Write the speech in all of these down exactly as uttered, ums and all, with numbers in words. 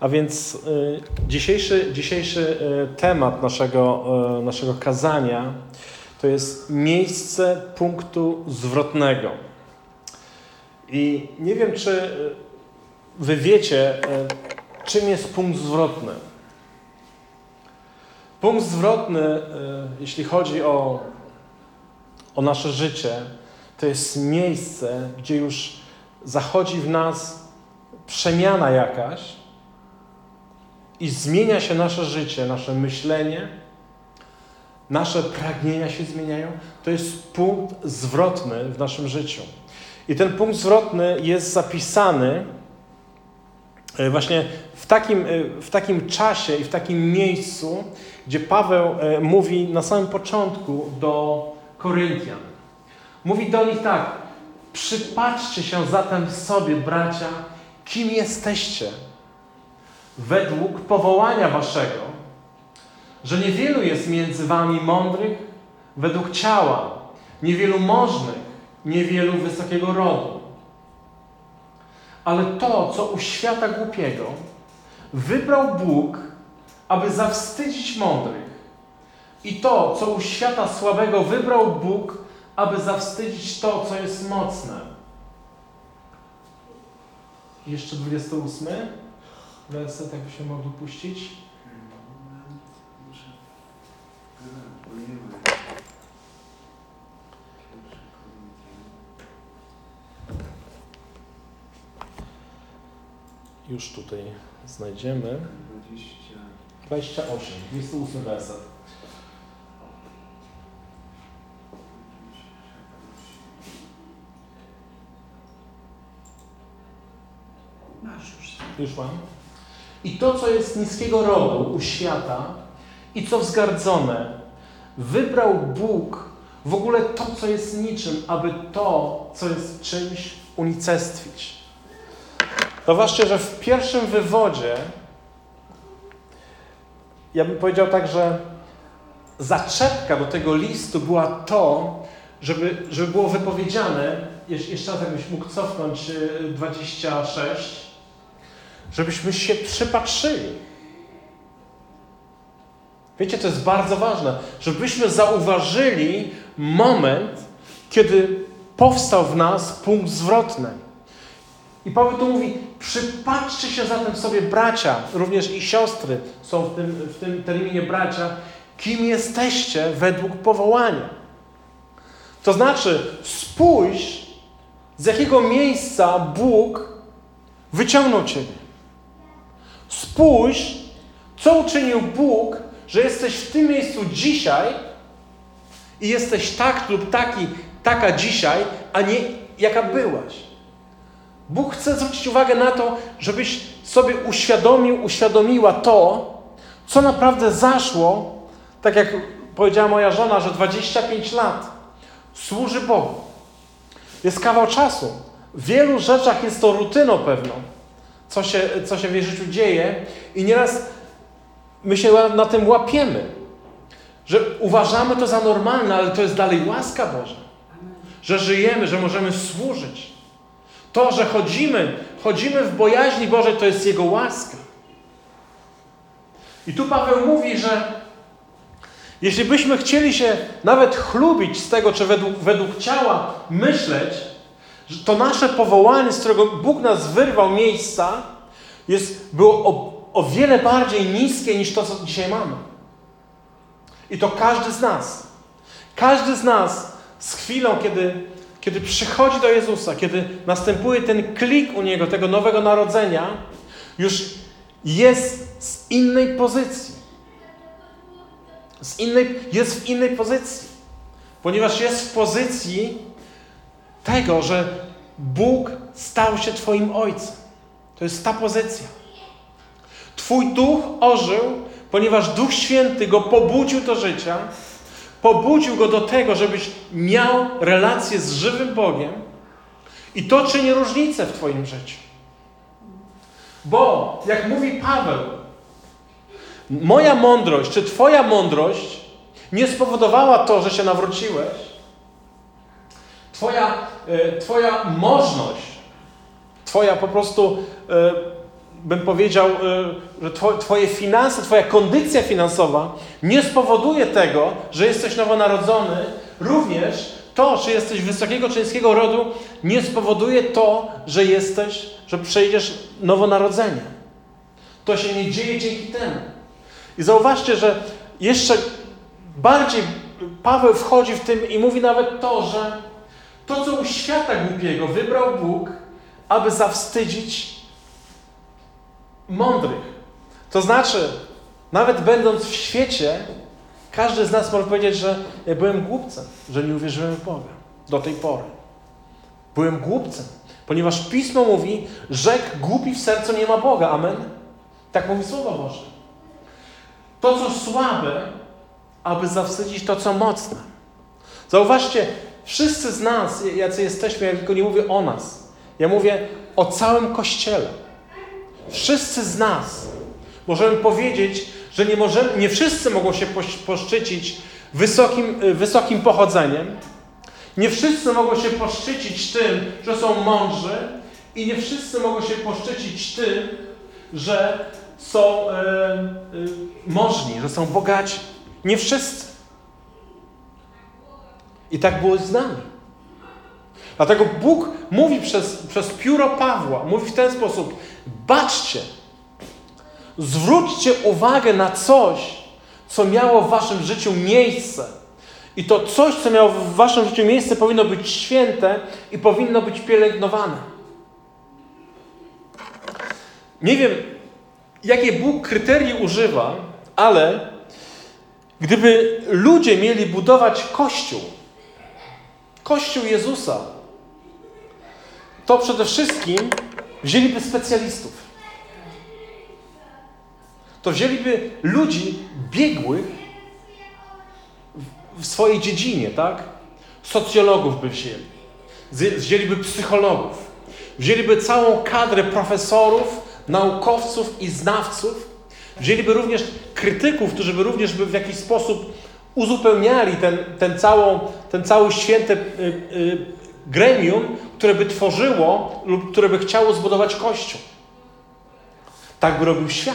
A więc y, dzisiejszy, dzisiejszy y, temat naszego, y, naszego kazania to jest miejsce punktu zwrotnego. I nie wiem, czy wy wiecie, y, czym jest punkt zwrotny. Punkt zwrotny, y, jeśli chodzi o, o nasze życie, to jest miejsce, gdzie już zachodzi w nas przemiana jakaś, i zmienia się nasze życie, nasze myślenie, nasze pragnienia się zmieniają. To jest punkt zwrotny w naszym życiu. I ten punkt zwrotny jest zapisany właśnie w takim, w takim czasie i w takim miejscu, gdzie Paweł mówi na samym początku do Koryntian. Mówi do nich tak: przypatrzcie się zatem sobie, bracia, kim jesteście według powołania waszego, że niewielu jest między wami mądrych według ciała, niewielu możnych, niewielu wysokiego rodu. Ale to, co u świata głupiego, wybrał Bóg, aby zawstydzić mądrych. I to, co u świata słabego, wybrał Bóg, aby zawstydzić to, co jest mocne. Jeszcze dwudziesty ósmy. Werset, jakbyśmy mogli puścić. Już tutaj znajdziemy. dwadzieścia osiem, dwudziesty ósmy werset. Masz już. Już mam. I to, co jest niskiego rodu u świata i co wzgardzone, wybrał Bóg w ogóle to, co jest niczym, aby to, co jest czymś, unicestwić. Zobaczcie, że w pierwszym wywodzie, ja bym powiedział tak, że zaczepka do tego listu była to, żeby, żeby było wypowiedziane, jeszcze raz jakbyś mógł cofnąć dwadzieścia sześć, żebyśmy się przypatrzyli. Wiecie, to jest bardzo ważne, żebyśmy zauważyli moment, kiedy powstał w nas punkt zwrotny. I Paweł tu mówi: przypatrzcie się zatem sobie, bracia, również i siostry są w tym, w tym terminie bracia, kim jesteście według powołania. To znaczy, spójrz, z jakiego miejsca Bóg wyciągnął ciebie. Spójrz, co uczynił Bóg, że jesteś w tym miejscu dzisiaj i jesteś tak lub taki, taka dzisiaj, a nie jaka byłaś. Bóg chce zwrócić uwagę na to, żebyś sobie uświadomił, uświadomiła to, co naprawdę zaszło, tak jak powiedziała moja żona, że dwadzieścia pięć lat służy Bogu. Jest kawał czasu. W wielu rzeczach jest to rutyną pewną, co się, co się w jej życiu dzieje, i nieraz my się na tym łapiemy, że uważamy to za normalne, ale to jest dalej łaska Boża. Że żyjemy, że możemy służyć. To, że chodzimy, chodzimy w bojaźni Bożej, to jest Jego łaska. I tu Paweł mówi, że jeśli byśmy chcieli się nawet chlubić z tego, czy według, według ciała myśleć, że to nasze powołanie, z którego Bóg nas wyrwał miejsca, jest, było o, o wiele bardziej niskie niż to, co dzisiaj mamy. I to każdy z nas. Każdy z nas z chwilą, kiedy, kiedy przychodzi do Jezusa, kiedy następuje ten klik u Niego, tego nowego narodzenia, już jest z innej pozycji. Z innej, jest w innej pozycji. Ponieważ jest w pozycji tego, że Bóg stał się Twoim Ojcem. To jest ta pozycja. Twój duch ożył, ponieważ Duch Święty go pobudził do życia, pobudził go do tego, żebyś miał relację z żywym Bogiem, i to czyni różnicę w Twoim życiu. Bo, jak mówi Paweł, moja mądrość, czy Twoja mądrość nie spowodowała to, że się nawróciłeś. Twoja, e, twoja możność, Twoja po prostu e, bym powiedział, że twoje finanse, twoja kondycja finansowa nie spowoduje tego, że jesteś nowonarodzony. Również to, czy jesteś wysokiego czy niskiego rodu, nie spowoduje to, że jesteś, że przejdziesz nowonarodzenie. To się nie dzieje dzięki temu. I zauważcie, że jeszcze bardziej Paweł wchodzi w tym i mówi nawet to, że to, co u świata głupiego wybrał Bóg, aby zawstydzić mądrych. To znaczy, nawet będąc w świecie, każdy z nas może powiedzieć, że ja byłem głupcem, że nie uwierzyłem w Boga do tej pory. Byłem głupcem, ponieważ Pismo mówi, rzekł głupi w sercu nie ma Boga. Amen? Tak mówi Słowo Boże. To, co słabe, aby zawstydzić to, co mocne. Zauważcie, wszyscy z nas, jacy jesteśmy, ja tylko nie mówię o nas. Ja mówię o całym Kościele. Wszyscy z nas możemy powiedzieć, że nie, możemy, nie wszyscy mogą się poszczycić wysokim, wysokim pochodzeniem. Nie wszyscy mogą się poszczycić tym, że są mądrzy. I nie wszyscy mogą się poszczycić tym, że są e, e, możni, że są bogaci. Nie wszyscy. I tak było z nami. Dlatego Bóg mówi przez, przez pióro Pawła, mówi w ten sposób: baczcie, zwróćcie uwagę na coś, co miało w waszym życiu miejsce. I to coś, co miało w waszym życiu miejsce, powinno być święte i powinno być pielęgnowane. Nie wiem, jakie Bóg kryterii używa, ale gdyby ludzie mieli budować Kościół, Kościół Jezusa, to przede wszystkim wzięliby specjalistów. To wzięliby ludzi biegłych w swojej dziedzinie, tak? Socjologów by wzięli. Wzięliby psychologów. Wzięliby całą kadrę profesorów, naukowców i znawców. Wzięliby również krytyków, którzy by również by w jakiś sposób uzupełniali ten, ten, całą, ten cały święte y, y, gremium, które by tworzyło lub które by chciało zbudować Kościół. Tak by robił świat.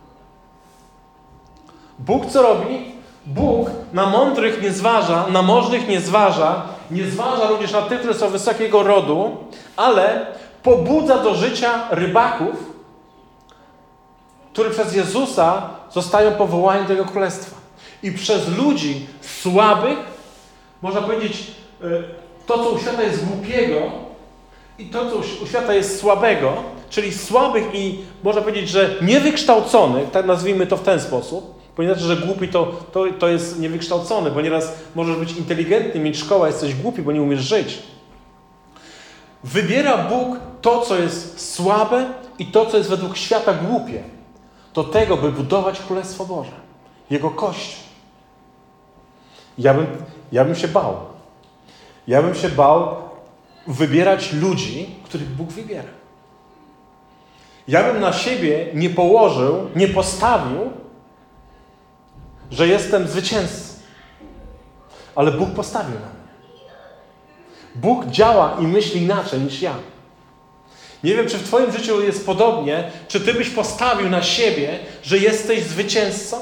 Bóg co robi? Bóg na mądrych nie zważa, na możnych nie zważa, nie zważa również na tych, którzy są wysokiego rodu, ale pobudza do życia rybaków, którzy przez Jezusa zostają powołani do Jego Królestwa. I przez ludzi słabych, można powiedzieć, to, co u świata jest głupiego i to, co u świata jest słabego, czyli słabych i można powiedzieć, że niewykształconych, tak nazwijmy to w ten sposób, bo nie znaczy, że głupi to, to, to jest niewykształcony, bo nieraz możesz być inteligentny, mieć szkołę, jesteś głupi, bo nie umiesz żyć. Wybiera Bóg to, co jest słabe i to, co jest według świata głupie, do tego, by budować Królestwo Boże, Jego Kościół. Ja bym, ja bym się bał. Ja bym się bał wybierać ludzi, których Bóg wybiera. Ja bym na siebie nie położył, nie postawił, że jestem zwycięzcą. Ale Bóg postawił na mnie. Bóg działa i myśli inaczej niż ja. Nie wiem, czy w twoim życiu jest podobnie, czy ty byś postawił na siebie, że jesteś zwycięzcą?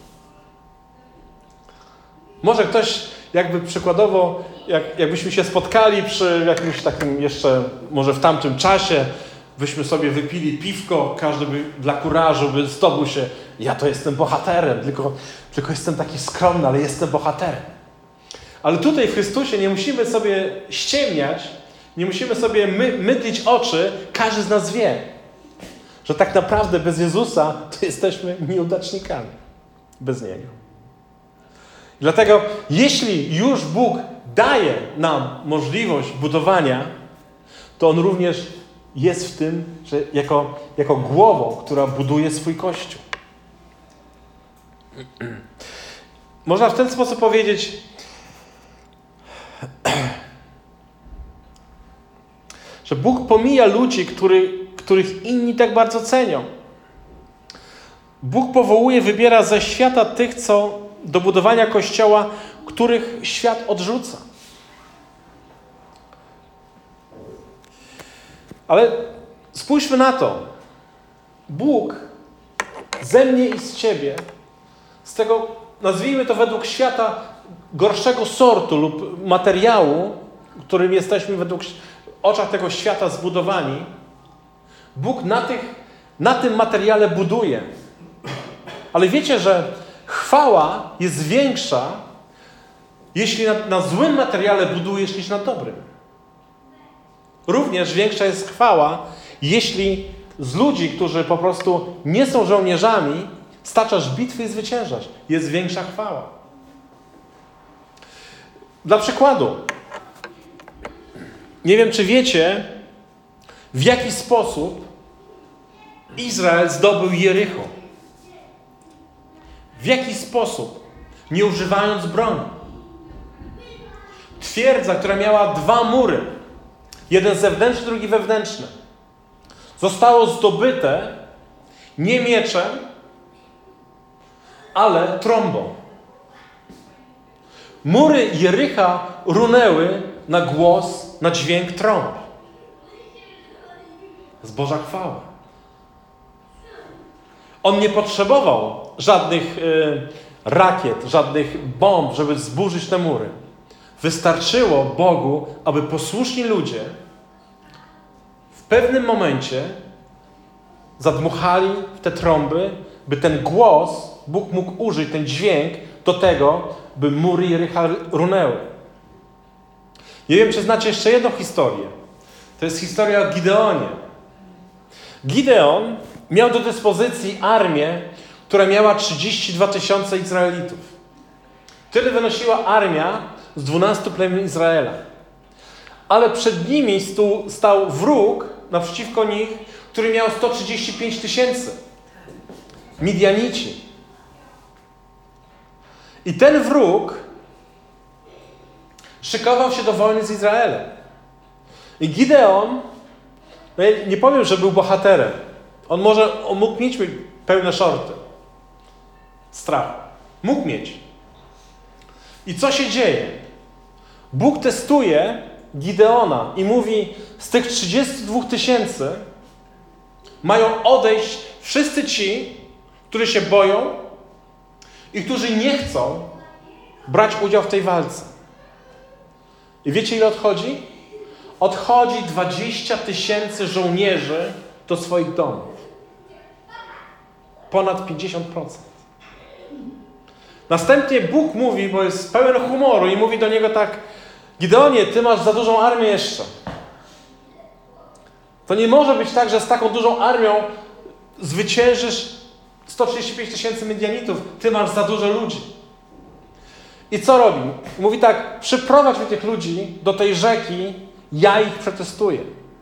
Może ktoś, jakby przykładowo, jak, jakbyśmy się spotkali przy jakimś takim jeszcze, może w tamtym czasie, byśmy sobie wypili piwko, każdy by dla kurażu by zdobył się, ja to jestem bohaterem, tylko, tylko jestem taki skromny, ale jestem bohaterem. Ale tutaj w Chrystusie nie musimy sobie ściemniać, nie musimy sobie my, mydlić oczy, każdy z nas wie, że tak naprawdę bez Jezusa to jesteśmy nieudacznikami. Bez Niego. Dlatego, jeśli już Bóg daje nam możliwość budowania, to On również jest w tym, że jako, jako głową, która buduje swój Kościół. Można w ten sposób powiedzieć, że Bóg pomija ludzi, który, których inni tak bardzo cenią. Bóg powołuje, wybiera ze świata tych, co do budowania Kościoła, których świat odrzuca. Ale spójrzmy na to. Bóg ze mnie i z ciebie, z tego, nazwijmy to według świata, gorszego sortu lub materiału, którym jesteśmy według oczach tego świata zbudowani, Bóg na, tych, na tym materiale buduje. Ale wiecie, że chwała jest większa, jeśli na, na złym materiale budujesz, niż na dobrym. Również większa jest chwała, jeśli z ludzi, którzy po prostu nie są żołnierzami, staczasz bitwy i zwyciężasz. Jest większa chwała. Dla przykładu, nie wiem, czy wiecie, w jaki sposób Izrael zdobył Jericho. W jaki sposób? Nie używając broni. Twierdza, która miała dwa mury, jeden zewnętrzny, drugi wewnętrzny, zostało zdobyte nie mieczem, ale trąbą. Mury Jericha runęły na głos, na dźwięk trąb. Z Boża chwała. On nie potrzebował żadnych y, rakiet, żadnych bomb, żeby zburzyć te mury. Wystarczyło Bogu, aby posłuszni ludzie w pewnym momencie zadmuchali w te trąby, by ten głos, Bóg mógł użyć ten dźwięk do tego, by mury Jericha runęły. Nie wiem, czy znacie jeszcze jedną historię. To jest historia o Gideonie. Gideon miał do dyspozycji armię, która miała trzydzieści dwa tysiące Izraelitów. Tyle wynosiła armia z dwunastu plemion Izraela. Ale przed nimi stu, stał wróg naprzeciwko nich, który miał sto trzydzieści pięć tysięcy. Midianici. I ten wróg szykował się do wojny z Izraelem. I Gideon, no ja nie powiem, że był bohaterem. On może on mógł mieć pełne szorty. Strach. Mógł mieć. I co się dzieje? Bóg testuje Gideona i mówi, z tych trzydziestu dwóch tysięcy mają odejść wszyscy ci, którzy się boją i którzy nie chcą brać udziału w tej walce. I wiecie, ile odchodzi? Odchodzi dwadzieścia tysięcy żołnierzy do swoich domów. Ponad pięćdziesiąt procent. Następnie Bóg mówi, bo jest pełen humoru i mówi do niego tak: Gideonie, ty masz za dużą armię jeszcze. To nie może być tak, że z taką dużą armią zwyciężysz sto trzydzieści pięć tysięcy Midianitów. Ty masz za dużo ludzi. I co robi? Mówi tak: przyprowadź mi tych ludzi do tej rzeki, ja ich przetestuję.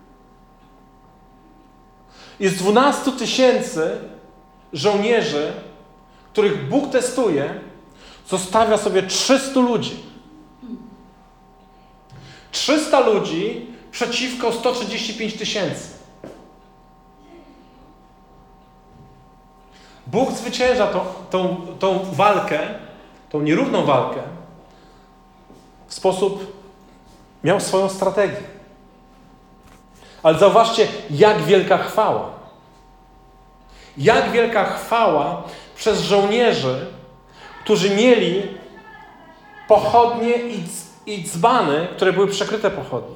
I z dwunastu tysięcy żołnierzy, których Bóg testuje, zostawia sobie trzystu ludzi. trzysta ludzi przeciwko sto trzydzieści pięć tysięcy. Bóg zwycięża tą, tą, tą walkę, tą nierówną walkę w sposób, miał swoją strategię. Ale zauważcie, jak wielka chwała. Jak wielka chwała przez żołnierzy, którzy mieli pochodnie i, i dzbany, które były przekryte pochodnie.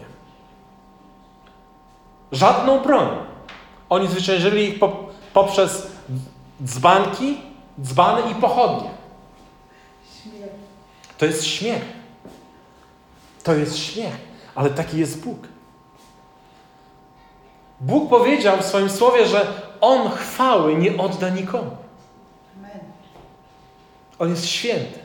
Żadną broń. Oni zwyciężyli ich po, poprzez dzbanki, dzbany i pochodnie. Śmiech. To jest śmiech. To jest śmiech. Ale taki jest Bóg. Bóg powiedział w swoim słowie, że On chwały nie odda nikomu. Amen. On jest święty.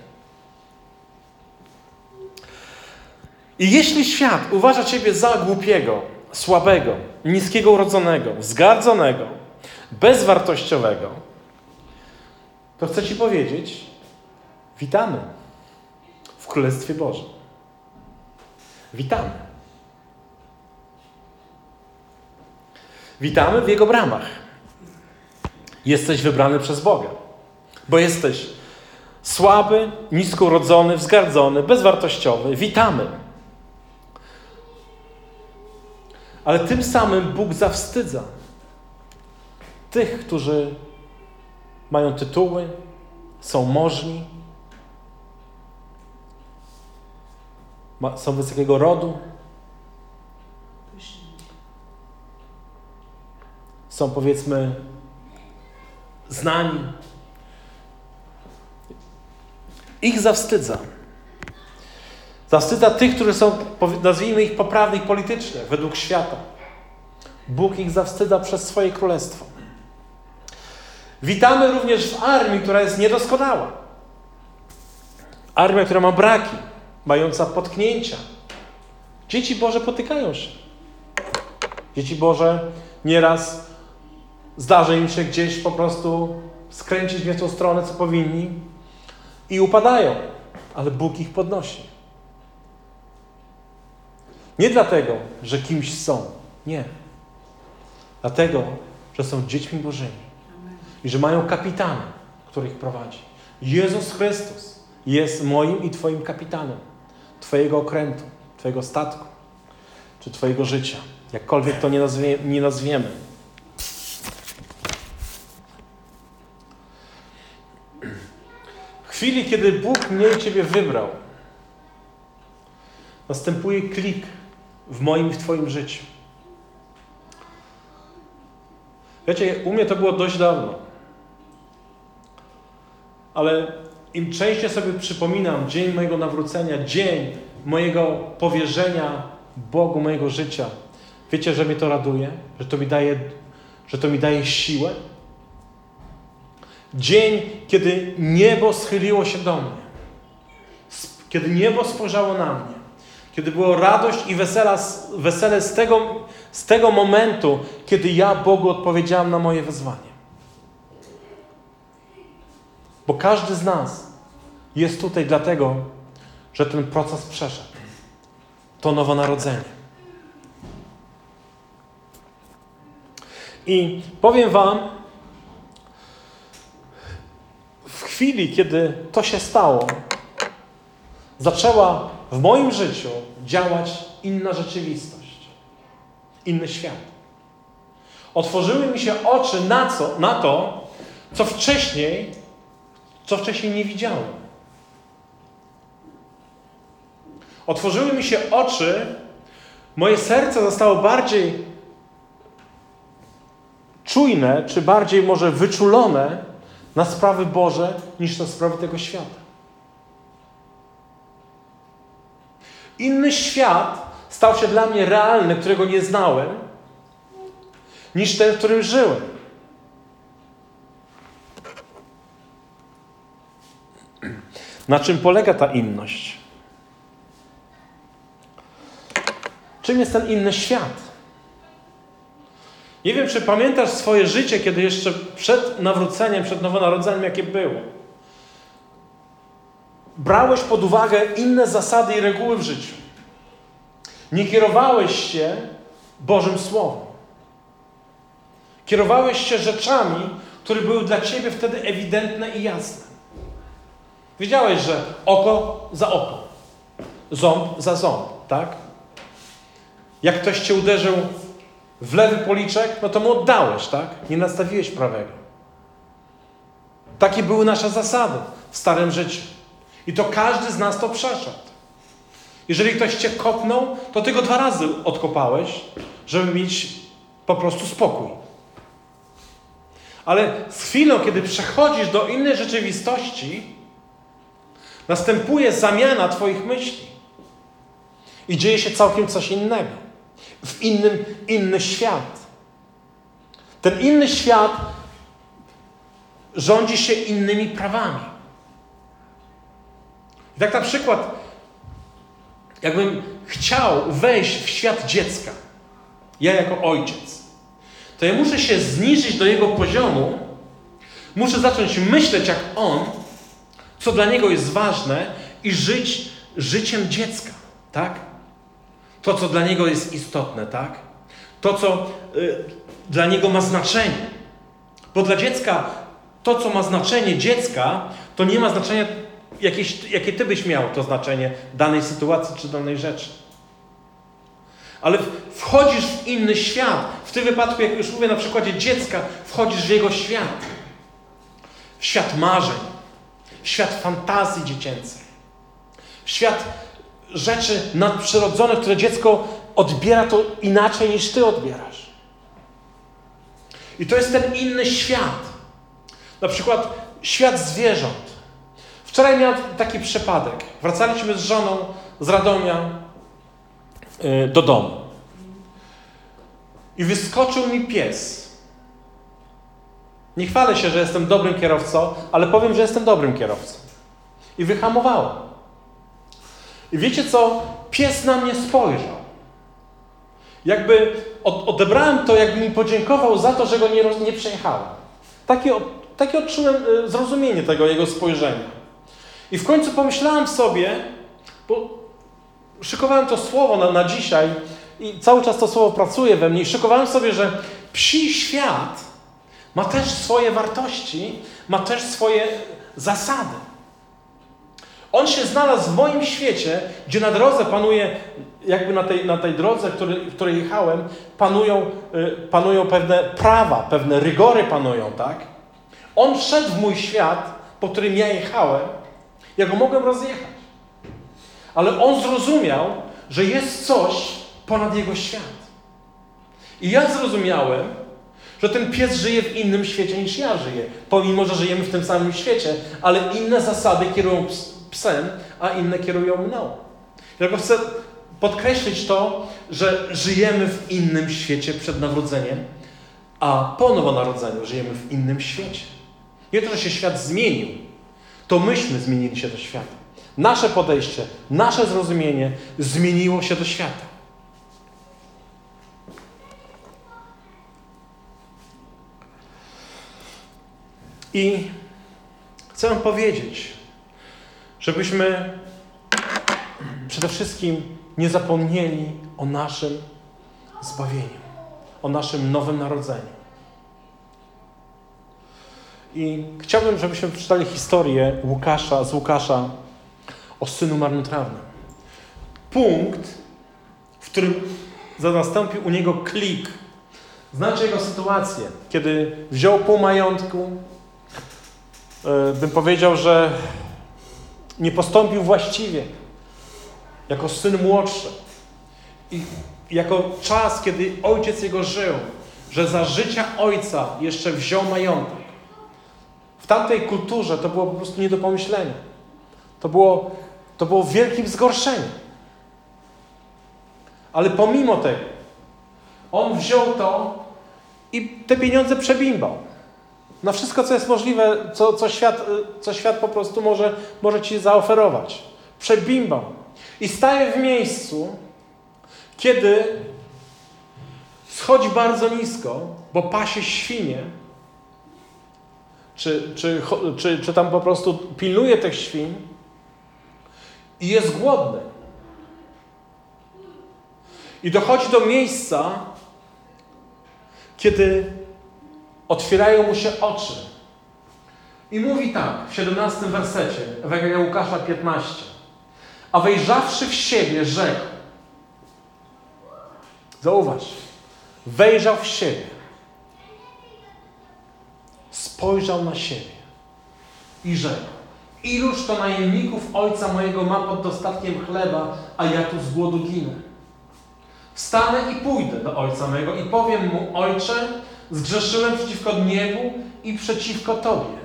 I jeśli świat uważa Ciebie za głupiego, słabego, niskiego urodzonego, wzgardzonego, bezwartościowego, to chcę Ci powiedzieć, witamy w Królestwie Bożym. Witamy. Witamy w Jego bramach. Jesteś wybrany przez Boga, bo jesteś słaby, nisko urodzony, wzgardzony, bezwartościowy. Witamy. Ale tym samym Bóg zawstydza tych, którzy mają tytuły, są możni, ma, są wysokiego rodu, Pyszni. są powiedzmy znani. Ich zawstydza. Zawstydza tych, którzy są, nazwijmy ich, poprawnych politycznie, według świata. Bóg ich zawstydza przez swoje królestwo. Witamy również w armii, która jest niedoskonała. Armia, która ma braki, mająca potknięcia. Dzieci Boże potykają się. Dzieci Boże nieraz zdarza im się gdzieś po prostu skręcić w nie tą stronę, co powinni i upadają, ale Bóg ich podnosi. Nie dlatego, że kimś są. Nie. Dlatego, że są dziećmi Bożymi. Amen. I że mają kapitana, który ich prowadzi. Jezus Chrystus jest moim i Twoim kapitanem. Twojego okrętu, Twojego statku, czy Twojego życia. Jakkolwiek to nie, nazwie, nie nazwiemy. W chwili, kiedy Bóg mnie i Ciebie wybrał, następuje klik w moim i w Twoim życiu. Wiecie, u mnie to było dość dawno. Ale im częściej sobie przypominam dzień mojego nawrócenia, dzień mojego powierzenia Bogu mojego życia, wiecie, że mnie to raduje, że to mi daje, że to mi daje siłę. Dzień, kiedy niebo schyliło się do mnie, kiedy niebo spojrzało na mnie, kiedy było radość i wesela, wesele z tego, z tego momentu, kiedy ja Bogu odpowiedziałem na moje wezwanie. Bo każdy z nas jest tutaj dlatego, że ten proces przeszedł. To nowonarodzenie. I powiem Wam, w chwili, kiedy to się stało, zaczęła w moim życiu działać inna rzeczywistość. Inny świat. Otworzyły mi się oczy na, co, na to, co wcześniej, co wcześniej nie widziałem. Otworzyły mi się oczy, moje serce zostało bardziej czujne, czy bardziej może wyczulone na sprawy Boże, niż na sprawy tego świata. Inny świat stał się dla mnie realny, którego nie znałem, niż ten, w którym żyłem. Na czym polega ta inność? Czym jest ten inny świat? Nie wiem, czy pamiętasz swoje życie, kiedy jeszcze przed nawróceniem, przed nowonarodzeniem, jakie było. Brałeś pod uwagę inne zasady i reguły w życiu. Nie kierowałeś się Bożym Słowem. Kierowałeś się rzeczami, które były dla Ciebie wtedy ewidentne i jasne. Wiedziałeś, że oko za oko, ząb za ząb, tak? Jak ktoś Cię uderzył w lewy policzek, no to mu oddałeś, tak? Nie nastawiłeś prawego. Takie były nasze zasady w starym życiu. I to każdy z nas to przeszedł. Jeżeli ktoś Cię kopnął, to Ty go dwa razy odkopałeś, żeby mieć po prostu spokój. Ale z chwilą, kiedy przechodzisz do innej rzeczywistości, następuje zamiana Twoich myśli. I dzieje się całkiem coś innego. W innym, inny świat. Ten inny świat rządzi się innymi prawami. I tak na przykład, jakbym chciał wejść w świat dziecka, ja jako ojciec, to ja muszę się zniżyć do jego poziomu, muszę zacząć myśleć jak on, co dla niego jest ważne i żyć życiem dziecka, tak? To, co dla niego jest istotne, tak? To, co y, dla niego ma znaczenie. Bo dla dziecka, to, co ma znaczenie dziecka, to nie ma znaczenia, jakieś, jakie ty byś miał to znaczenie danej sytuacji czy danej rzeczy. ale wchodzisz w inny świat. W tym wypadku, jak już mówię na przykładzie dziecka, wchodzisz w jego świat. W świat marzeń, w świat fantazji dziecięcej, w świat rzeczy nadprzyrodzonych, które dziecko odbiera to inaczej niż ty odbierasz. I to jest ten inny świat. Na przykład świat zwierząt. Wczoraj miałem taki przypadek. Wracaliśmy z żoną z Radomia yy, do domu. I wyskoczył mi pies. Nie chwalę się, że jestem dobrym kierowcą, ale powiem, że jestem dobrym kierowcą. I wyhamowałem. I wiecie co? Pies na mnie spojrzał. Jakby od, odebrałem to, jakby mi podziękował za to, że go nie, nie przejechałem. Takie, takie odczułem y, zrozumienie tego jego spojrzenia. I w końcu pomyślałem sobie, bo szykowałem to słowo na, na dzisiaj i cały czas to słowo pracuje we mnie i szykowałem sobie, że psi świat ma też swoje wartości, ma też swoje zasady. On się znalazł w moim świecie, gdzie na drodze panuje, jakby na tej, na tej drodze, który, w której jechałem, panują, y, panują pewne prawa, pewne rygory panują, tak? On wszedł w mój świat, po którym ja jechałem, ja go mogłem rozjechać. Ale on zrozumiał, że jest coś ponad jego świat. I ja zrozumiałem, że ten pies żyje w innym świecie niż ja żyję. Pomimo, że żyjemy w tym samym świecie, ale inne zasady kierują psem, a inne kierują mną. Ja chcę podkreślić to, że żyjemy w innym świecie przed narodzeniem, a po nowonarodzeniu żyjemy w innym świecie. Nie to, że się świat zmienił, to myśmy zmienili się do świata. Nasze podejście, nasze zrozumienie zmieniło się do świata. I chcę wam powiedzieć, żebyśmy przede wszystkim nie zapomnieli o naszym zbawieniu, o naszym nowym narodzeniu. I chciałbym, żebyśmy przeczytali historię Łukasza, z Łukasza o synu marnotrawnym. Punkt, w którym nastąpił u niego klik. Znacie jego sytuację, kiedy wziął pół majątku, yy, bym powiedział, że nie postąpił właściwie, jako syn młodszy. I jako czas, kiedy ojciec jego żył, że za życia ojca jeszcze wziął majątek. W tamtej kulturze to było po prostu nie do pomyślenia. To było, to było wielkim zgorszeniem. Ale pomimo tego, on wziął to i te pieniądze przebimbał. Na wszystko, co jest możliwe, co, co, świat, co świat po prostu może, może ci zaoferować. Przebimbał. I staje w miejscu, kiedy schodzi bardzo nisko, bo pasie świnie, czy, czy, czy, czy tam po prostu pilnuje tych świń i jest głodny. I dochodzi do miejsca, kiedy otwierają mu się oczy. I mówi tak w siedemnastym wersecie Ewangelia Łukasza piętnaście. A wejrzawszy w siebie, rzekł. Zauważ. Wejrzał w siebie. Spojrzał na siebie. I rzekł. Iluż to najemników ojca mojego ma pod dostatkiem chleba, a ja tu z głodu ginę. Wstanę i pójdę do ojca mego i powiem mu: Ojcze, zgrzeszyłem przeciwko niebu i przeciwko Tobie.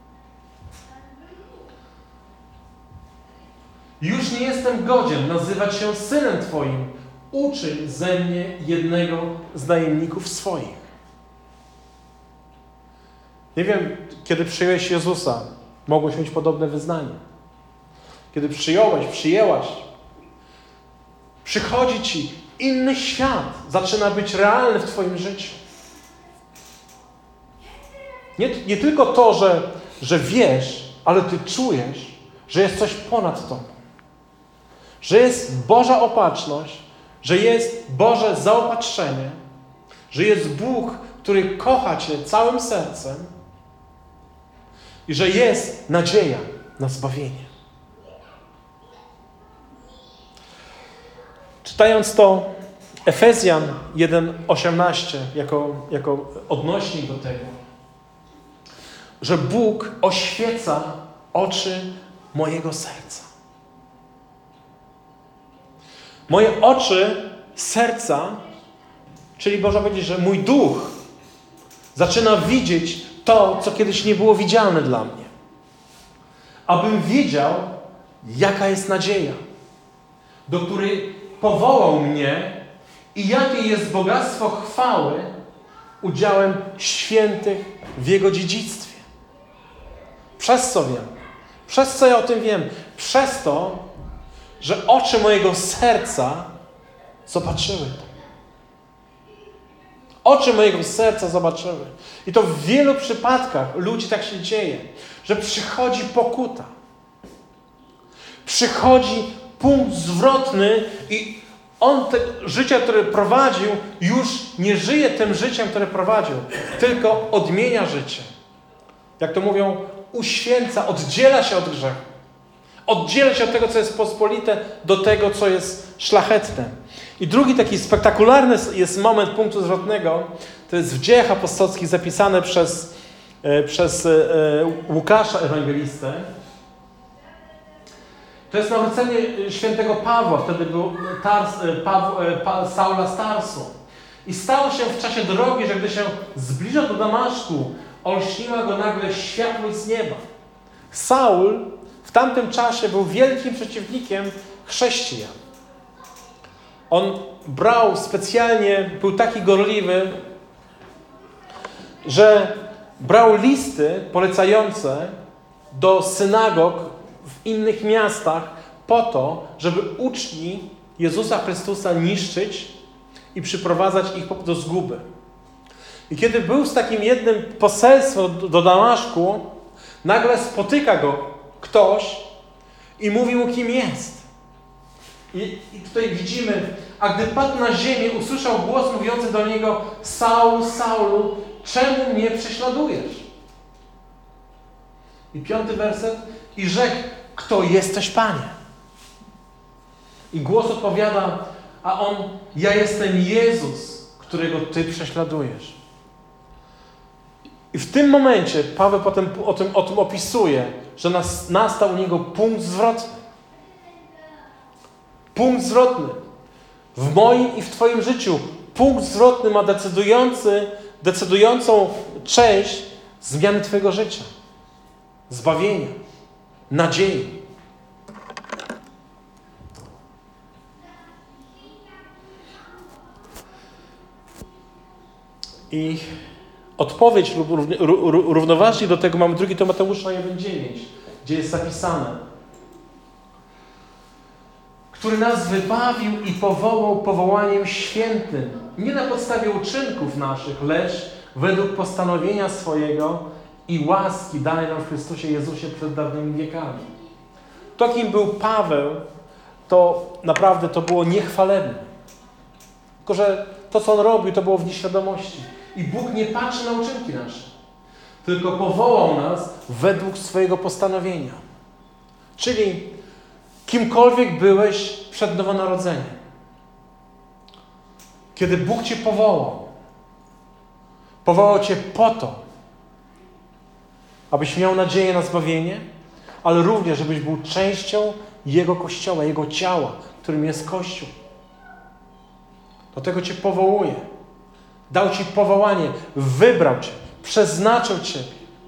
Już nie jestem godzien nazywać się synem Twoim. Uczyń ze mnie jednego z najemników swoich. Nie wiem, kiedy przyjąłeś Jezusa, mogłeś mieć podobne wyznanie. Kiedy przyjąłeś, przyjęłaś, przychodzi Ci inny świat, zaczyna być realny w Twoim życiu. Nie, nie tylko to, że, że wiesz, ale Ty czujesz, że jest coś ponad Tobą. Że jest Boża opatrzność, że jest Boże zaopatrzenie, że jest Bóg, który kocha Cię całym sercem i że jest nadzieja na zbawienie. Czytając to, Efezjan jeden osiemnaście jako, jako odnośnik do tego, że Bóg oświeca oczy mojego serca. Moje oczy serca, czyli można powiedzieć, że mój duch zaczyna widzieć to, co kiedyś nie było widzialne dla mnie. Abym wiedział, jaka jest nadzieja, do której powołał mnie i jakie jest bogactwo chwały udziałem świętych w Jego dziedzictwie. Przez co wiem? Przez co ja o tym wiem? Przez to, że oczy mojego serca zobaczyły to. Oczy mojego serca zobaczyły. I to w wielu przypadkach ludzi tak się dzieje, że przychodzi pokuta. Przychodzi punkt zwrotny i on te życie, które prowadził, już nie żyje tym życiem, które prowadził, tylko odmienia życie. Jak to mówią, uświęca, oddziela się od grzechu. Oddziela się od tego, co jest pospolite, do tego, co jest szlachetne. I drugi taki spektakularny jest moment punktu zwrotnego, to jest w Dziejach Apostolskich zapisane przez, e, przez e, Łukasza Ewangelistę. To jest nawrócenie świętego Pawła, wtedy był Tars, Paw, pa, Saula z Tarsu. I stało się w czasie drogi, że gdy się zbliżał do Damaszku, olśniła go nagle światłość z nieba. Saul w tamtym czasie był wielkim przeciwnikiem chrześcijan. On brał specjalnie, był taki gorliwy, że brał listy polecające do synagog w innych miastach po to, żeby uczni Jezusa Chrystusa niszczyć i przyprowadzać ich do zguby. I kiedy był z takim jednym poselstwem do Damaszku, nagle spotyka go ktoś i mówi mu, kim jest. I, I tutaj widzimy, a gdy padł na ziemię, usłyszał głos mówiący do niego: Saul, Saulu, czemu mnie prześladujesz? I piąty werset. I rzekł: kto jesteś, Panie? I głos odpowiada, a on: ja jestem Jezus, którego Ty prześladujesz. I w tym momencie Paweł potem o tym, o tym opisuje, że nas, nastał u niego punkt zwrotny. Punkt zwrotny. W moim i w Twoim życiu punkt zwrotny ma decydujący, decydującą część zmiany Twojego życia. Zbawienia. Nadziei. I odpowiedź lub równoważnie do tego mamy drugi Tymoteusza jeden dziewięć, gdzie jest zapisane: który nas wybawił i powołał powołaniem świętym, nie na podstawie uczynków naszych, lecz według postanowienia swojego i łaski danej nam w Chrystusie Jezusie przed dawnymi wiekami. To, kim był Paweł, to naprawdę to było niechwalebne. Tylko że to, co on robił, to było w nieświadomości. I Bóg nie patrzy na uczynki nasze, tylko powołał nas według swojego postanowienia. Czyli kimkolwiek byłeś przed nowonarodzeniem, kiedy Bóg Cię powołał, powołał Cię po to, abyś miał nadzieję na zbawienie, ale również, żebyś był częścią Jego Kościoła, Jego ciała, którym jest Kościół. Do tego Cię powołuje. Dał Ci powołanie, wybrał Cię, przeznaczył Ciebie.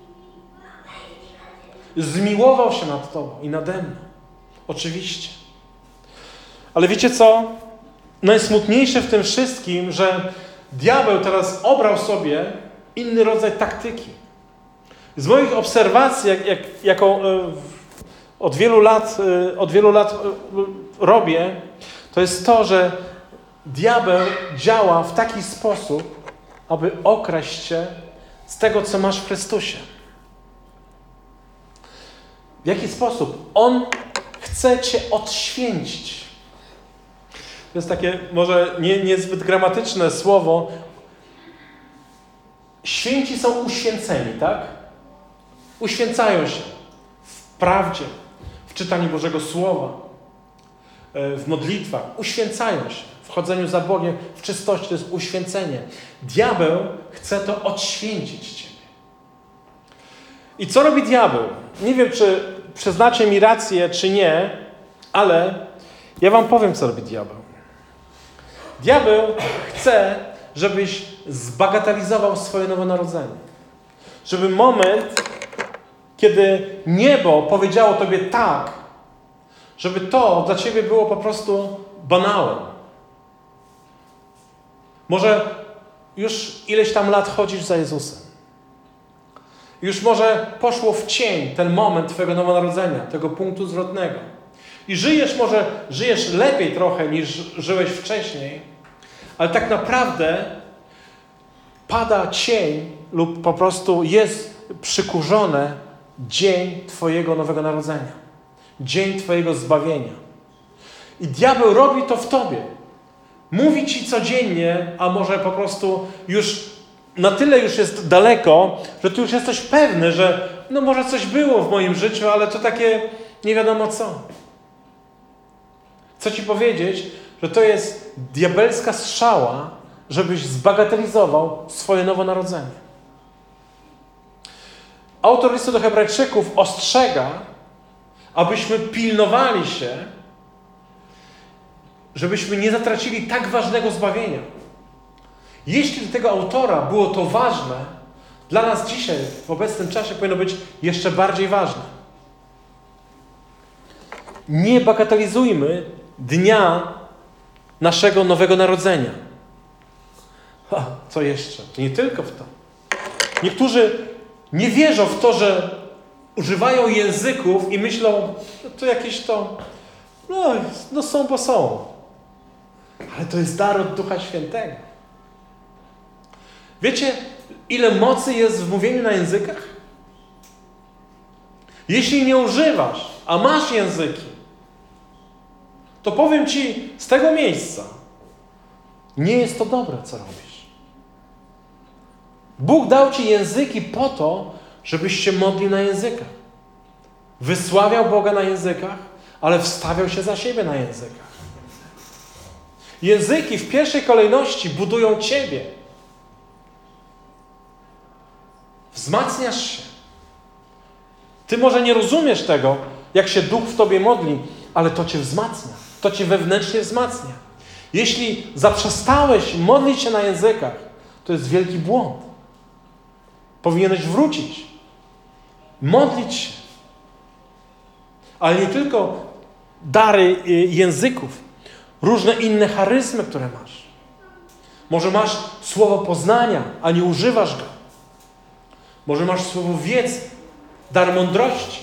Zmiłował się nad Tobą i nade mną. Oczywiście. Ale wiecie co? Najsmutniejsze w tym wszystkim, że diabeł teraz obrał sobie inny rodzaj taktyki. Z moich obserwacji, jak, jak, jaką y, od wielu lat, y, od wielu lat y, y, robię, to jest to, że diabeł działa w taki sposób, aby okraść Cię z tego, co masz w Chrystusie. W jaki sposób? On chce Cię odświęcić. To jest takie może nie, niezbyt gramatyczne słowo. Święci są uświęceni, tak? Uświęcają się w prawdzie, w czytaniu Bożego Słowa, w modlitwach. Uświęcają się w chodzeniu za Bogiem, w czystości, to jest uświęcenie. Diabeł chce to odświęcić ciebie. I co robi diabeł? Nie wiem, czy przyznacie mi rację, czy nie, ale ja wam powiem, co robi diabeł. Diabeł chce, żebyś zbagatelizował swoje nowonarodzenie. Żeby moment, kiedy niebo powiedziało tobie tak, żeby to dla ciebie było po prostu banałem. Może już ileś tam lat chodzisz za Jezusem. Już może poszło w cień ten moment twojego nowonarodzenia, tego punktu zwrotnego. I żyjesz, może żyjesz lepiej trochę niż żyłeś wcześniej, ale tak naprawdę pada cień lub po prostu jest przykurzone dzień twojego nowego narodzenia. Dzień twojego zbawienia. I diabeł robi to w tobie. Mówi ci codziennie, a może po prostu już na tyle już jest daleko, że ty już jesteś pewny, że no może coś było w moim życiu, ale to takie nie wiadomo co. Chcę ci powiedzieć, że to jest diabelska strzała, żebyś zbagatelizował swoje nowonarodzenie. Autor listu do Hebrajczyków ostrzega, abyśmy pilnowali się, żebyśmy nie zatracili tak ważnego zbawienia. Jeśli dla tego autora było to ważne, dla nas dzisiaj, w obecnym czasie, powinno być jeszcze bardziej ważne. Nie bagatelizujmy dnia naszego nowego narodzenia. Ha, co jeszcze? Nie tylko w to. Niektórzy nie wierzą w to, że używają języków i myślą, no to jakieś to, no, no są, bo są. Ale to jest dar od Ducha Świętego. Wiecie, ile mocy jest w mówieniu na językach? Jeśli nie używasz, a masz języki, to powiem ci z tego miejsca, nie jest to dobre, co robisz. Bóg dał ci języki po to, żebyś się modlił na językach. Wysławiał Boga na językach, ale wstawiał się za siebie na językach. Języki w pierwszej kolejności budują ciebie. Wzmacniasz się. Ty może nie rozumiesz tego, jak się Duch w tobie modli, ale to cię wzmacnia. To cię wewnętrznie wzmacnia. Jeśli zaprzestałeś modlić się na językach, to jest wielki błąd. Powinieneś wrócić. Modlić się. Ale nie tylko dary języków. Różne inne charyzmy, które masz. Może masz słowo poznania, a nie używasz go. Może masz słowo wiedzy, dar mądrości.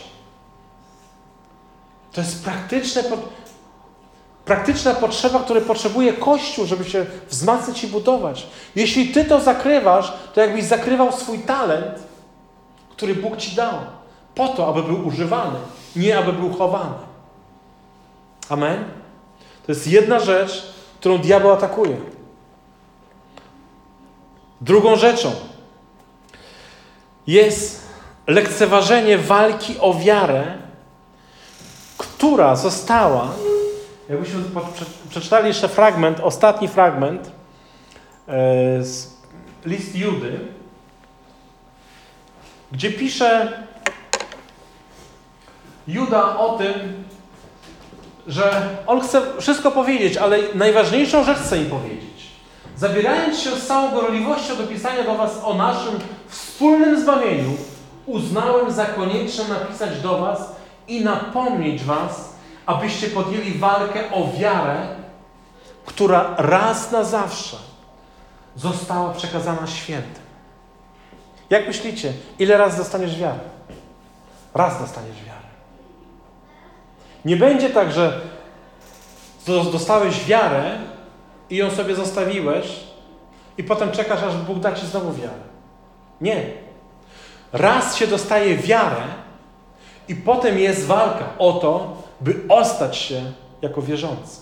To jest praktyczne, praktyczna potrzeba, której potrzebuje Kościół, żeby się wzmacniać i budować. Jeśli ty to zakrywasz, to jakbyś zakrywał swój talent, który Bóg ci dał. Po to, aby był używany, nie aby był chowany. Amen? To jest jedna rzecz, którą diabeł atakuje. Drugą rzeczą jest lekceważenie walki o wiarę, która została, jakbyśmy przeczytali jeszcze fragment, ostatni fragment z list Judy, gdzie pisze Juda o tym, że on chce wszystko powiedzieć, ale najważniejszą rzecz chce im powiedzieć. Zabierając się z całą gorliwością do pisania do was o naszym wspólnym zbawieniu, uznałem za konieczne napisać do was i napomnieć was, abyście podjęli walkę o wiarę, która raz na zawsze została przekazana świętym. Jak myślicie, ile razy dostaniesz wiarę? Raz dostaniesz wiarę. Nie będzie tak, że dostałeś wiarę i ją sobie zostawiłeś i potem czekasz, aż Bóg da ci znowu wiarę. Nie. Raz się dostaje wiarę i potem jest walka o to, by ostać się jako wierzący.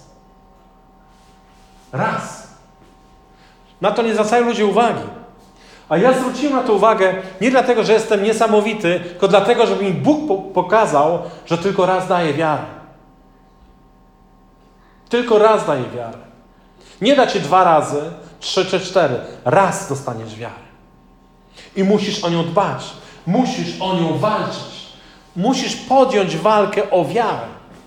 Raz. Na to nie zwracają ludzie uwagi. A ja zwróciłem na to uwagę nie dlatego, że jestem niesamowity, tylko dlatego, żeby mi Bóg po- pokazał, że tylko raz daje wiarę. Tylko raz daje wiarę. Nie da ci dwa razy, trzy czy cztery. Raz dostaniesz wiarę. I musisz o nią dbać. Musisz o nią walczyć. Musisz podjąć walkę o wiarę.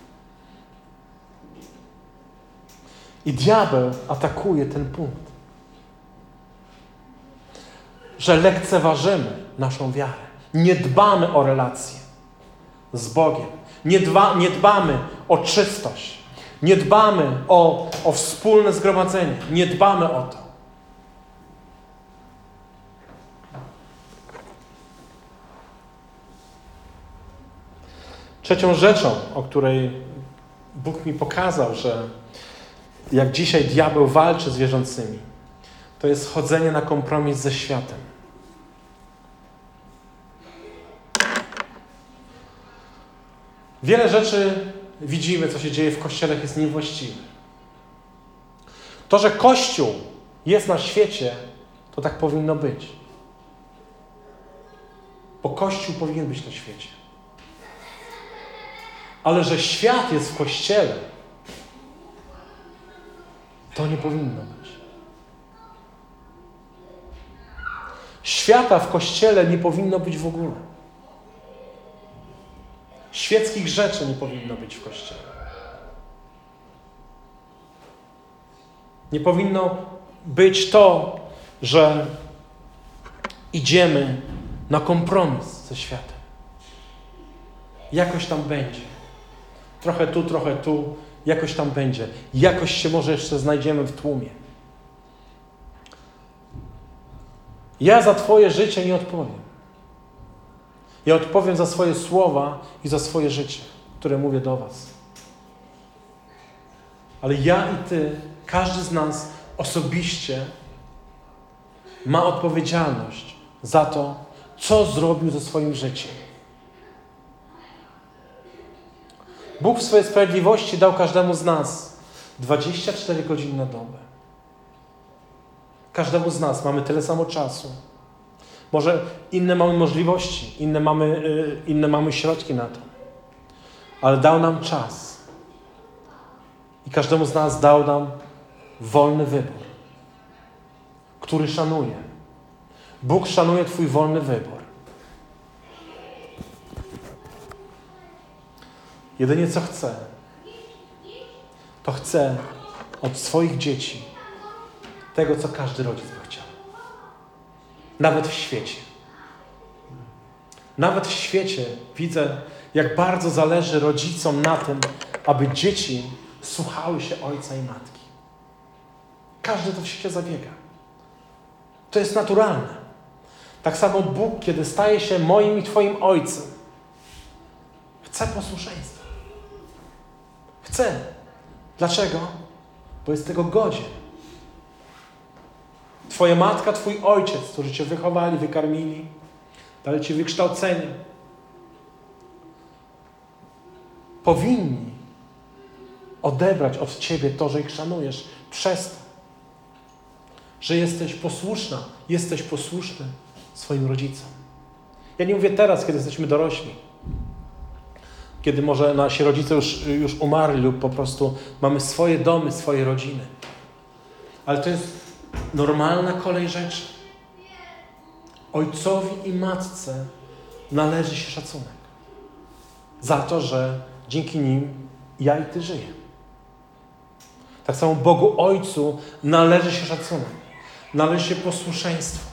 I diabeł atakuje ten punkt. Że lekceważymy naszą wiarę. Nie dbamy o relacje z Bogiem. Nie, dba, nie dbamy o czystość. Nie dbamy o, o wspólne zgromadzenie. Nie dbamy o to. Trzecią rzeczą, o której Bóg mi pokazał, że jak dzisiaj diabeł walczy z wierzącymi, to jest chodzenie na kompromis ze światem. Wiele rzeczy widzimy, co się dzieje w Kościele, jest niewłaściwe. To, że Kościół jest na świecie, to tak powinno być. Bo Kościół powinien być na świecie. Ale że świat jest w Kościele, to nie powinno być. Świata w Kościele nie powinno być w ogóle. Świeckich rzeczy nie powinno być w Kościele. Nie powinno być to, że idziemy na kompromis ze światem. Jakoś tam będzie. Trochę tu, trochę tu. Jakoś tam będzie. Jakoś się może jeszcze znajdziemy w tłumie. Ja za Twoje życie nie odpowiem. Ja odpowiem za swoje słowa i za swoje życie, które mówię do Was. Ale ja i Ty, każdy z nas osobiście ma odpowiedzialność za to, co zrobił ze swoim życiem. Bóg w swojej sprawiedliwości dał każdemu z nas dwadzieścia cztery godziny na dobę. Każdemu z nas mamy tyle samo czasu. Może inne mamy możliwości, inne mamy, yy, inne mamy środki na to. Ale dał nam czas. I każdemu z nas dał nam wolny wybór, który szanuje. Bóg szanuje Twój wolny wybór. Jedynie co chce, to chce od swoich dzieci tego, co każdy rodzic by chciał. Nawet w świecie. Nawet w świecie widzę, jak bardzo zależy rodzicom na tym, aby dzieci słuchały się ojca i matki. Każdy to w świecie zabiega. To jest naturalne. Tak samo Bóg, kiedy staje się moim i Twoim ojcem, chce posłuszeństwa. Chce. Dlaczego? Bo jest tego godzien. Twoja matka, Twój ojciec, którzy Cię wychowali, wykarmili, dali Ci wykształcenie, powinni odebrać od Ciebie to, że ich szanujesz przez to, że jesteś posłuszna, jesteś posłuszny swoim rodzicom. Ja nie mówię teraz, kiedy jesteśmy dorośli, kiedy może nasi rodzice już, już umarli lub po prostu mamy swoje domy, swoje rodziny. Ale to jest normalna kolej rzeczy. Ojcowi i matce należy się szacunek. Za to, że dzięki nim ja i Ty żyję. Tak samo Bogu Ojcu należy się szacunek. Należy się posłuszeństwo.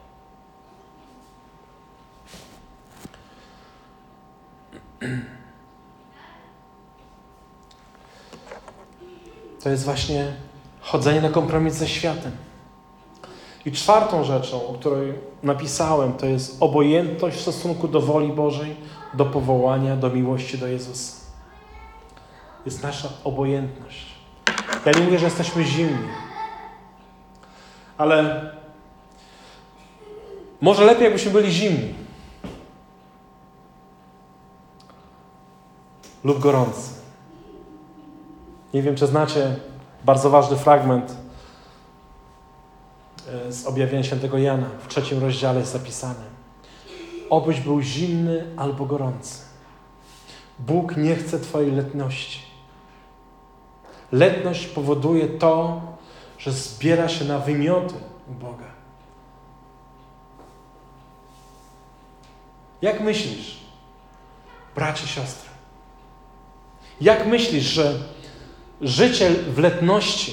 To jest właśnie chodzenie na kompromis ze światem. I czwartą rzeczą, o której napisałem, to jest obojętność w stosunku do woli Bożej, do powołania, do miłości do Jezusa. Jest nasza obojętność. Ja nie mówię, że jesteśmy zimni, ale może lepiej, jakbyśmy byli zimni lub gorący. Nie wiem, czy znacie bardzo ważny fragment z objawienia świętego Jana. W trzecim rozdziale jest zapisane: obyś był zimny albo gorący. Bóg nie chce Twojej letności. Letność powoduje to, że zbiera się na wymioty u Boga. Jak myślisz, bracie, siostry? Jak myślisz, że życie w letności,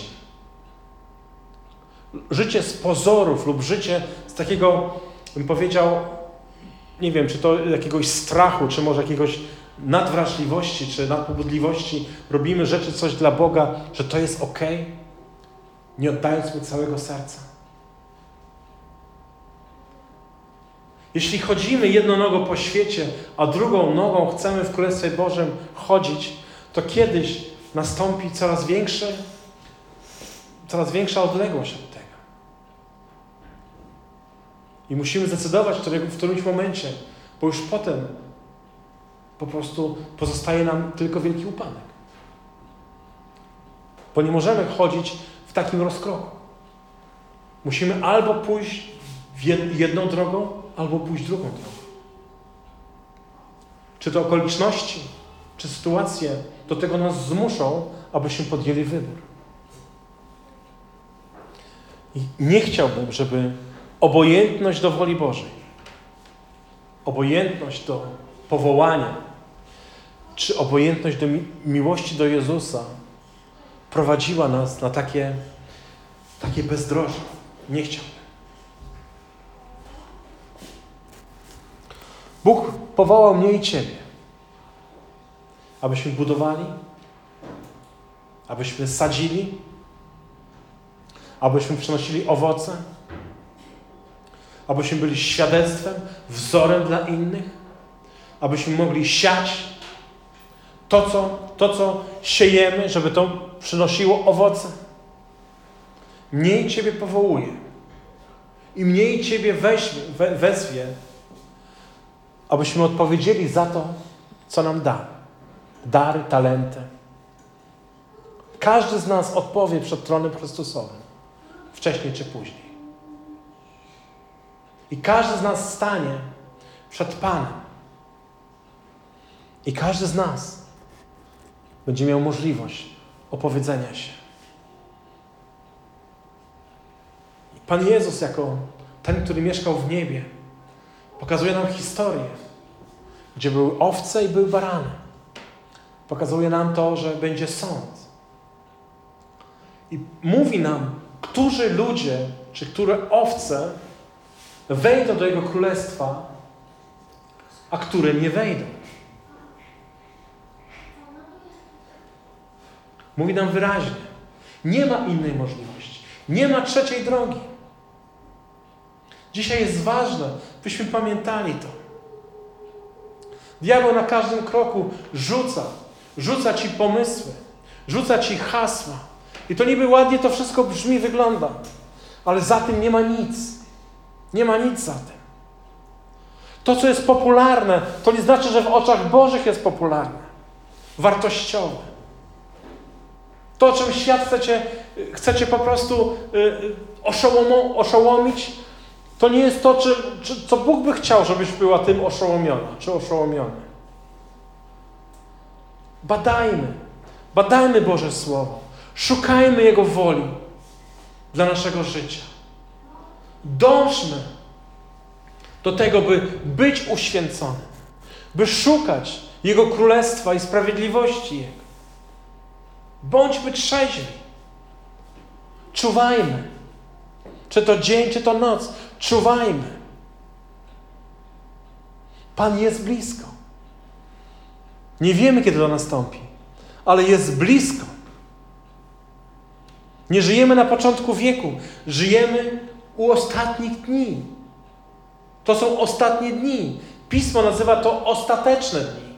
życie z pozorów lub życie z takiego, bym powiedział, nie wiem, czy to jakiegoś strachu, czy może jakiegoś nadwrażliwości, czy nadpobudliwości, robimy rzeczy, coś dla Boga, że to jest okej, nie oddając Mu całego serca? Jeśli chodzimy jedną nogą po świecie, a drugą nogą chcemy w Królestwie Bożym chodzić, to kiedyś nastąpi coraz większy, coraz większa odległość od tego. I musimy zdecydować w którymś momencie, bo już potem po prostu pozostaje nam tylko wielki upadek. Bo nie możemy chodzić w takim rozkroku. Musimy albo pójść jedną drogą, albo pójść drugą drogą. Czy to okoliczności, czy sytuacje do tego nas zmuszą, abyśmy podjęli wybór. I nie chciałbym, żeby obojętność do woli Bożej, obojętność do powołania, czy obojętność do mi- miłości do Jezusa prowadziła nas na takie, takie bezdroże. Nie chciałbym. Bóg powołał mnie i Ciebie, abyśmy budowali, abyśmy sadzili, abyśmy przynosili owoce, abyśmy byli świadectwem, wzorem dla innych, abyśmy mogli siać to, co, to, co siejemy, żeby to przynosiło owoce. Mnie i Ciebie powołuje i mnie i Ciebie weźmie, we, wezwie, abyśmy odpowiedzieli za to, co nam da. Dary, talenty. Każdy z nas odpowie przed tronem Chrystusowym. Wcześniej czy później. I każdy z nas stanie przed Panem. I każdy z nas będzie miał możliwość opowiedzenia się. I Pan Jezus jako ten, który mieszkał w niebie, pokazuje nam historię, gdzie były owce i były barany. Pokazuje nam to, że będzie sąd. I mówi nam, którzy ludzie, czy które owce wejdą do Jego Królestwa, a które nie wejdą. Mówi nam wyraźnie, nie ma innej możliwości. Nie ma trzeciej drogi. Dzisiaj jest ważne, byśmy pamiętali to. Diabeł na każdym kroku rzuca, rzuca Ci pomysły, rzuca Ci hasła. I to niby ładnie to wszystko brzmi, wygląda, ale za tym nie ma nic. Nie ma nic za tym. To, co jest popularne, to nie znaczy, że w oczach Bożych jest popularne, wartościowe. To, czym świat chcecie, chcecie po prostu oszołomo, oszołomić, to nie jest to, czy, czy, co Bóg by chciał, żebyś była tym oszołomiona, czy oszołomiony. Badajmy, badajmy Boże Słowo, szukajmy Jego woli dla naszego życia. Dążmy do tego, by być uświęconym, by szukać Jego Królestwa i sprawiedliwości Jego. Bądźmy trzeźwi. Czuwajmy. Czy to dzień, czy to noc. Czuwajmy. Pan jest blisko. Nie wiemy, kiedy to nastąpi, ale jest blisko. Nie żyjemy na początku wieku. Żyjemy u ostatnich dni. To są ostatnie dni. Pismo nazywa to ostateczne dni.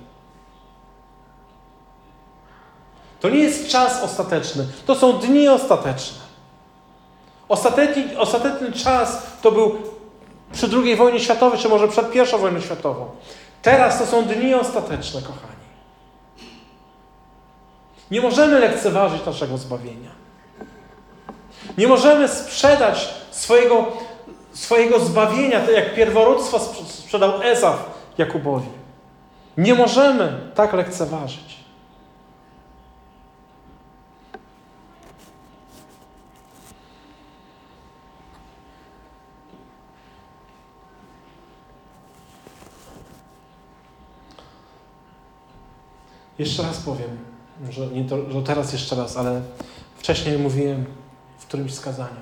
To nie jest czas ostateczny. To są dni ostateczne. Ostateczny, ostateczny czas to był przy drugiej wojnie światowej, czy może przed pierwszą wojną światową. Teraz to są dni ostateczne, kochani. Nie możemy lekceważyć naszego zbawienia. Nie możemy sprzedać swojego, swojego zbawienia, tak jak pierworództwo sprzedał Ezaf Jakubowi. Nie możemy tak lekceważyć. Jeszcze raz powiem, że, nie to, że teraz jeszcze raz, ale wcześniej mówiłem w którymś z kazaniu.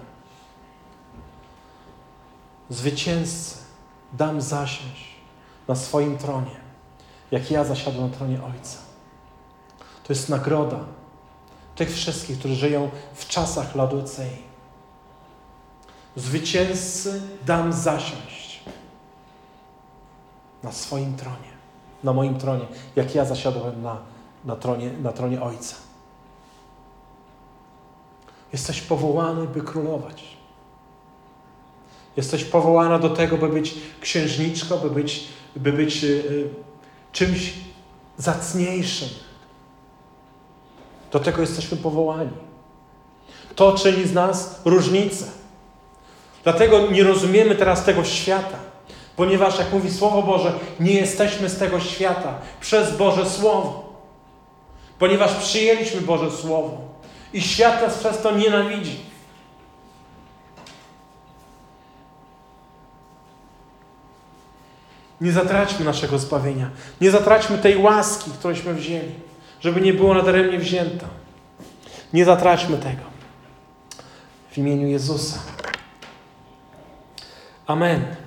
Zwycięzcy dam zasiąść na swoim tronie, jak ja zasiadłem na tronie Ojca. To jest nagroda tych wszystkich, którzy żyją w czasach Laodycei. Zwycięzcy dam zasiąść na swoim tronie, na moim tronie, jak ja zasiadłem na, na, tronie, na tronie Ojca. Jesteś powołany, by królować. Jesteś powołana do tego, by być księżniczką, by być, by być yy, czymś zacniejszym. Do tego jesteśmy powołani. To czyni z nas różnicę. Dlatego nie rozumiemy teraz tego świata. Ponieważ, jak mówi Słowo Boże, nie jesteśmy z tego świata przez Boże Słowo. Ponieważ przyjęliśmy Boże Słowo. I świat nas przez to nienawidzi. Nie zatraćmy naszego zbawienia. Nie zatraćmy tej łaski, którąśmy wzięli. Żeby nie było nadaremnie wzięta. Nie zatraćmy tego. W imieniu Jezusa. Amen.